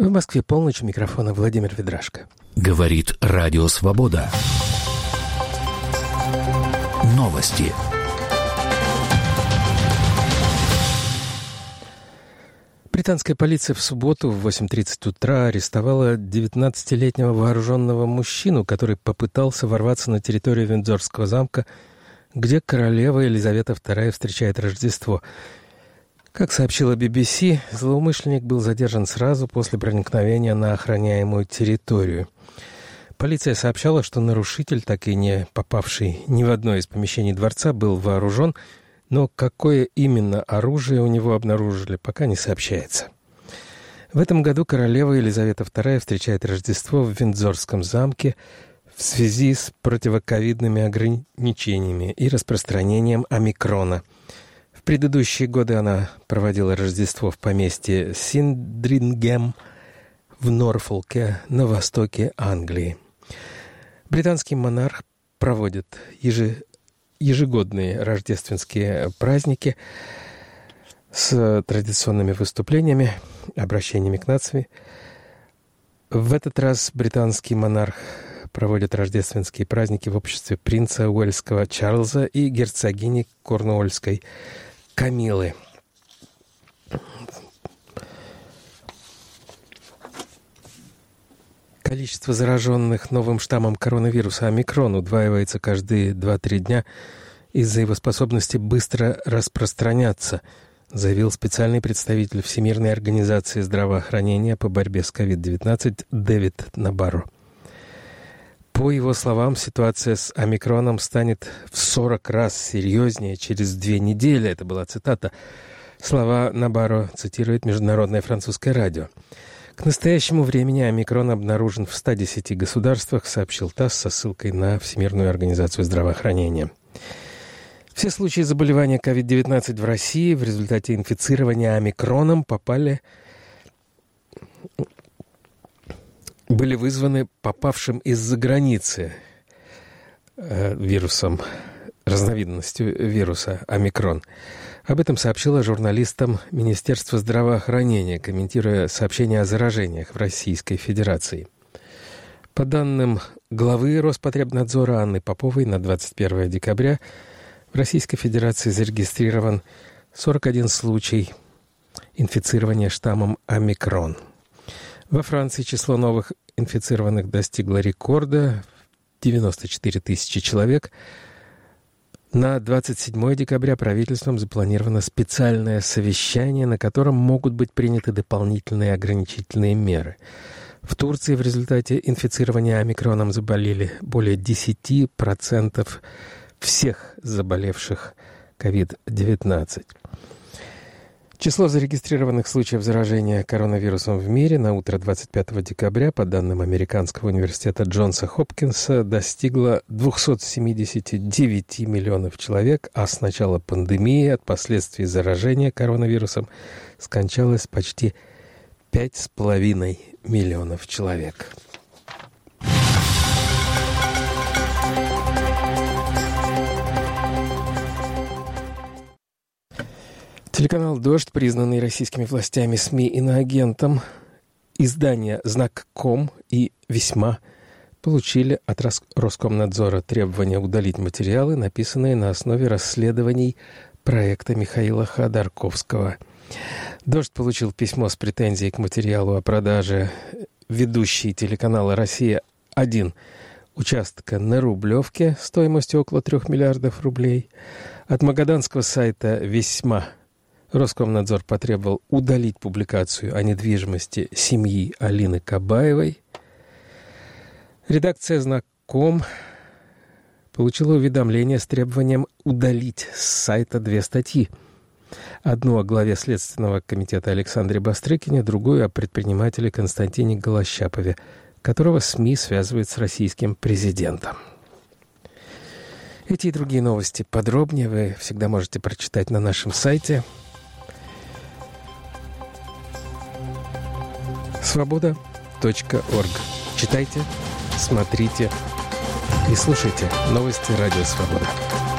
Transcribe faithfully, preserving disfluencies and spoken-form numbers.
В Москве полночь, у микрофона Владимир Ведрашко. Говорит Радио Свобода. Новости. Британская полиция в субботу в восемь тридцать утра арестовала девятнадцатилетнего вооруженного мужчину, который попытался ворваться на территорию Виндзорского замка, где королева Елизавета вторая встречает Рождество. Как сообщила би би си, злоумышленник был задержан сразу после проникновения на охраняемую территорию. Полиция сообщала, что нарушитель, так и не попавший ни в одно из помещений дворца, был вооружен, но какое именно оружие у него обнаружили, пока не сообщается. В этом году королева Елизавета вторая встречает Рождество в Виндзорском замке в связи с противоковидными ограничениями и распространением омикрона. В предыдущие годы она проводила Рождество в поместье Синдрингем в Норфолке на востоке Англии. Британский монарх проводит ежегодно ежегодные рождественские праздники с традиционными выступлениями, обращениями к нации. В этот раз британский монарх проводит рождественские праздники в обществе принца Уэльского Чарльза и герцогини Корнуольской Камилы. Количество зараженных новым штаммом коронавируса омикрон удваивается каждые два-три дня из-за его способности быстро распространяться, заявил специальный представитель Всемирной организации здравоохранения по борьбе с ковид девятнадцать Дэвид Набаро. По его словам, ситуация с омикроном станет в сорок раз серьезнее через две недели. Это была цитата. Слова Набаро цитирует Международное французское радио. К настоящему времени омикрон обнаружен в ста десяти государствах, сообщил ТАСС со ссылкой на Всемирную организацию здравоохранения. Все случаи заболевания ковид девятнадцать в России в результате инфицирования омикроном попали... были вызваны попавшим из-за границы э, вирусом, разновидностью вируса омикрон. Об этом сообщила журналистам Министерство здравоохранения, комментируя сообщения о заражениях в Российской Федерации. По данным главы Роспотребнадзора Анны Поповой, на двадцать первое декабря в Российской Федерации зарегистрирован сорок один случай инфицирования штаммом омикрон. Во Франции число новых инфицированных достигло рекорда — девяносто четыре тысячи человек. На двадцать седьмое декабря правительством запланировано специальное совещание, на котором могут быть приняты дополнительные ограничительные меры. В Турции в результате инфицирования омикроном заболели более десять процентов всех заболевших ковид девятнадцать. Число зарегистрированных случаев заражения коронавирусом в мире на утро двадцать пятого декабря, по данным Американского университета Джонса Хопкинса, достигло двести семьдесят девять миллионов человек, а с начала пандемии от последствий заражения коронавирусом скончалось почти пять с половиной миллионов человек. Телеканал «Дождь», признанный российскими властями СМИ иноагентом, издания «Знак.ком» и «Весьма» получили от Роскомнадзора требования удалить материалы, написанные на основе расследований проекта Михаила Ходорковского. «Дождь» получил письмо с претензией к материалу о продаже ведущей телеканала «Россия-один» участка на Рублевке стоимостью около трех миллиардов рублей. От магаданского сайта «Весьма» Роскомнадзор потребовал удалить публикацию о недвижимости семьи Алины Кабаевой. Редакция «Знак.ком» получила уведомление с требованием удалить с сайта две статьи. Одну о главе Следственного комитета Александре Бастрыкине, другую о предпринимателе Константине Голощапове, которого СМИ связывают с российским президентом. Эти и другие новости подробнее вы всегда можете прочитать на нашем сайте свобода точка орг. Читайте, смотрите и слушайте новости Радио Свобода.